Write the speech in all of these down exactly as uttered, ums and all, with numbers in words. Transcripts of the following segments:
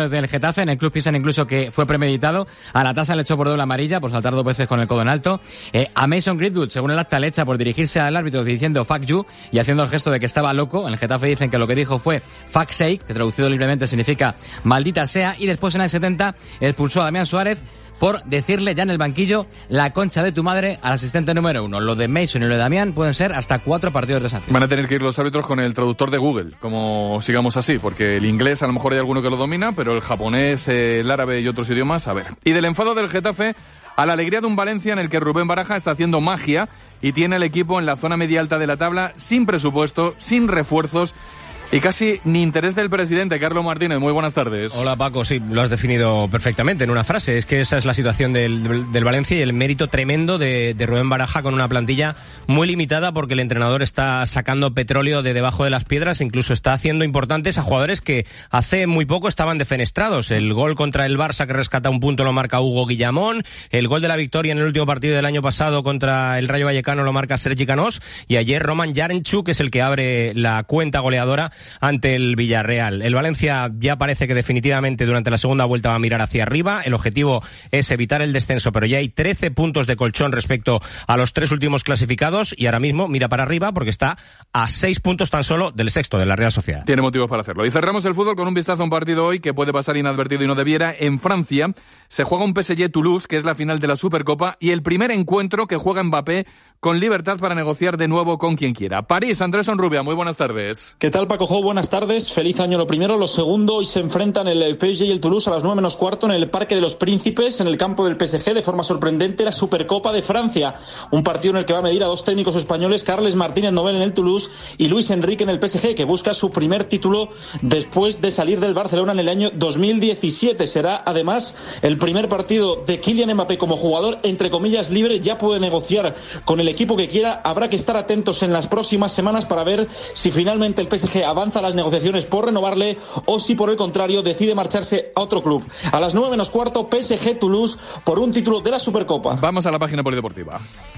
jugadores del Getafe. En el club piensan incluso que fue premeditado. A la tasa le echó por doble amarilla por saltar dos veces con el codo en alto. Eh, a Mason Greenwood, según el acta, le echa por dirigirse al árbitro diciendo fuck you y haciendo el gesto de que estaba loco. En el Getafe dicen que lo que dijo fue fuck sake, que traducido libremente significa maldita sea. Y después en el setenta expulsó a Damián Suárez por decirle ya en el banquillo la concha de tu madre al asistente número uno. Lo de Mason y lo de Damián pueden ser hasta cuatro partidos de sanción. Van a tener que ir los árbitros con el traductor de Google, como sigamos así, porque el inglés a lo mejor hay alguno que lo domina, pero el japonés, el árabe y otros idiomas, a ver. Y del enfado del Getafe a la alegría de un Valencia en el que Rubén Baraja está haciendo magia y tiene al equipo en la zona media alta de la tabla, sin presupuesto, sin refuerzos y casi ni interés del presidente. Carlos Martínez, muy buenas tardes. Hola Paco, sí, lo has definido perfectamente en una frase. Es que esa es la situación del, del, del Valencia y el mérito tremendo de, de Rubén Baraja con una plantilla muy limitada porque el entrenador está sacando petróleo de debajo de las piedras, incluso está haciendo importantes a jugadores que hace muy poco estaban defenestrados. El gol contra el Barça que rescata un punto lo marca Hugo Guillamón, el gol de la victoria en el último partido del año pasado contra el Rayo Vallecano lo marca Sergi Canós y ayer Roman Yaremchuk es el que abre la cuenta goleadora ante el Villarreal. El Valencia ya parece que definitivamente durante la segunda vuelta va a mirar hacia arriba. El objetivo es evitar el descenso, pero ya hay trece puntos de colchón respecto a los tres últimos clasificados y ahora mismo mira para arriba porque está a seis puntos tan solo del sexto, de la Real Sociedad. Tiene motivos para hacerlo. Y cerramos el fútbol con un vistazo a un partido hoy que puede pasar inadvertido y no debiera. En Francia se juega un P S G Toulouse, que es la final de la Supercopa, y el primer encuentro que juega Mbappé con libertad para negociar de nuevo con quien quiera. París, Andrés Onrubia, muy buenas tardes. ¿Qué tal, Paco Jo? Buenas tardes. Feliz año lo primero. Lo segundo, hoy se enfrentan el P S G y el Toulouse a las nueve menos cuarto en el Parque de los Príncipes, en el campo del P S G, de forma sorprendente, la Supercopa de Francia. Un partido en el que va a medir a dos técnicos españoles, Carles Martínez Novel en el Toulouse y Luis Enrique en el P S G, que busca su primer título después de salir del Barcelona en el año dos mil diecisiete. Será, además, el primer partido de Kylian Mbappé como jugador, entre comillas, libre. Ya puede negociar con el equipo que quiera. Habrá que estar atentos en las próximas semanas para ver si finalmente el P S G avanza a las negociaciones por renovarle o si por el contrario decide marcharse a otro club. A las nueve menos cuarto, P S G Toulouse por un título de la Supercopa. Vamos a la página polideportiva.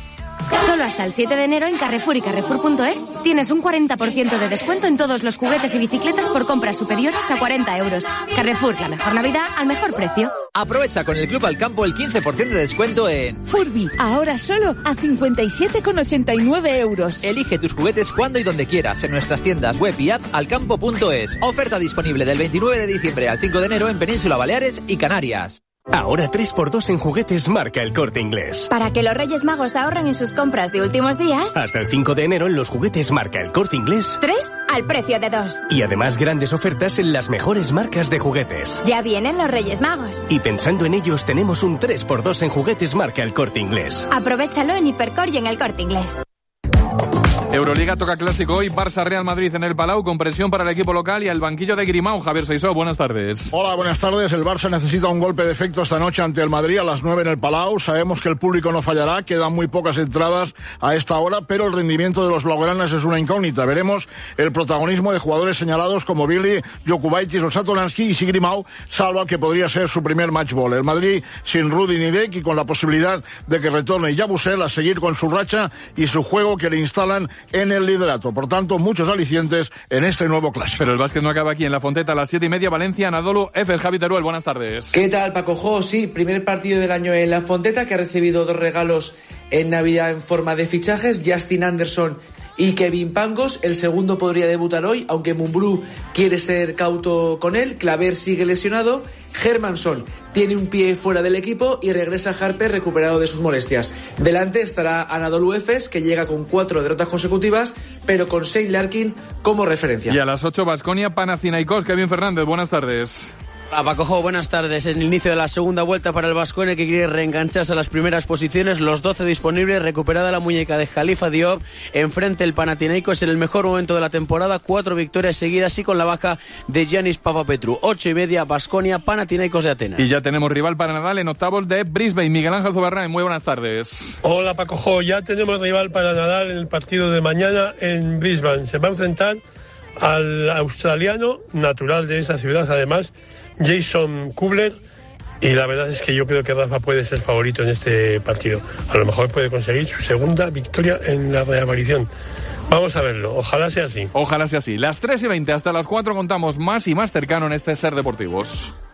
Solo hasta el siete de enero en Carrefour y Carrefour punto es tienes un cuarenta por ciento de descuento en todos los juguetes y bicicletas por compras superiores a cuarenta euros. Carrefour, la mejor Navidad al mejor precio. Aprovecha con el Club al Campo el quince por ciento de descuento en Furby, ahora solo a cincuenta y siete con ochenta y nueve euros. Elige tus juguetes cuando y donde quieras en nuestras tiendas web y app alcampo punto es. Oferta disponible del veintinueve de diciembre al cinco de enero en Península Baleares y Canarias. Ahora tres por dos en juguetes marca El Corte Inglés. Para que los Reyes Magos ahorren en sus compras de últimos días. Hasta el cinco de enero en los juguetes marca El Corte Inglés. Tres al precio de dos. Y además grandes ofertas en las mejores marcas de juguetes. Ya vienen los Reyes Magos. Y pensando en ellos tenemos un tres por dos en juguetes marca El Corte Inglés. Aprovéchalo en Hipercor y en El Corte Inglés. Euroliga toca clásico hoy, Barça-Real Madrid en el Palau, con presión para el equipo local y al banquillo de Grimao. Javier Seisó, buenas tardes. Hola, buenas tardes. El Barça necesita un golpe de efecto esta noche ante el Madrid a las nueve en el Palau. Sabemos que el público no fallará, quedan muy pocas entradas a esta hora, pero el rendimiento de los blaugranas es una incógnita. Veremos el protagonismo de jugadores señalados como Billy, Jokubaitis o Satoransky y si Grimao salva que podría ser su primer match ball. El Madrid sin Rudy ni Deck y con la posibilidad de que retorne Yabusel a seguir con su racha y su juego que le instalan en el liderato. Por tanto, muchos alicientes en este nuevo clásico. Pero el básquet no acaba aquí en La Fonteta a las siete y media. Valencia, Anadolu Efes. Javi Teruel, buenas tardes. ¿Qué tal, Paco Jo? Sí, primer partido del año en La Fonteta, que ha recibido dos regalos en Navidad en forma de fichajes, Justin Anderson y Kevin Pangos. El segundo podría debutar hoy, aunque Mumbrú quiere ser cauto con él. Claver sigue lesionado. Hermanson tiene un pie fuera del equipo y regresa Harper recuperado de sus molestias. Delante estará Anadolu Efes, que llega con cuatro derrotas consecutivas, pero con Shane Larkin como referencia. Y a las ocho, Baskonia, Panathinaikos. Kevin Fernández, buenas tardes. Hola, Paco Jo, buenas tardes. En el inicio de la segunda vuelta para el Baskonia, que quiere reengancharse a las primeras posiciones, los doce disponibles, recuperada la muñeca de Khalifa Diop, enfrente el Panathinaikos en el mejor momento de la temporada, cuatro victorias seguidas y con la baja de Giannis Papapetrou. Ocho y media, Baskonia, Panathinaikos de Atenas. Y ya tenemos rival para Nadal en octavos de Brisbane. Miguel Ángel Zubarrain, muy buenas tardes. Hola, Paco Jo, ya tenemos rival para Nadal en el partido de mañana en Brisbane. Se va a enfrentar al australiano, natural de esa ciudad además, Jason Kubler, y la verdad es que yo creo que Rafa puede ser favorito en este partido. A lo mejor puede conseguir su segunda victoria en la reaparición. Vamos a verlo, ojalá sea así. Ojalá sea así. Las tres y veinte hasta las cuatro contamos más y más cercano en este Ser Deportivos.